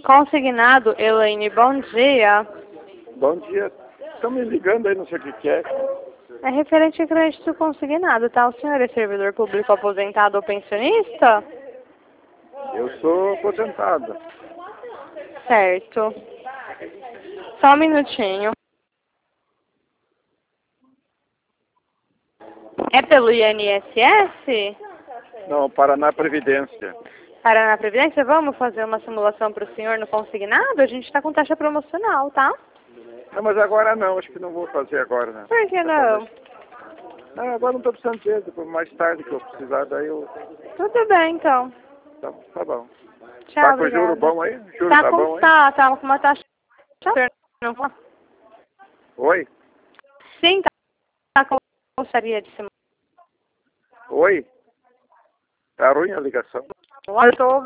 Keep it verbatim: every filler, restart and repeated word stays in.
Consignado, Elaine, bom dia. Bom dia. Estão me ligando aí, não sei o que que é. É referente a crédito consignado, tá? O senhor é servidor público aposentado ou pensionista? Eu sou aposentado. Certo. Só um minutinho. É pelo I N S S? Não, Paraná Previdência. Paraná Previdência, vamos fazer uma simulação para o senhor no consignado? A gente está com taxa promocional, tá? Não, mas agora não, acho que não vou fazer agora, não. Por que não? Não, agora não estou precisando de dinheiro, depois mais tarde que eu precisar, daí eu... Tudo bem, então. Tá, tá bom. Tchau, Tá com obrigada. juro bom aí? Juro Tá tá com, bom aí? tá, tá com uma taxa... Não, Oi? sim, tá, tá com gostaria de se... Oi? Tá ruim a ligação? Eu tô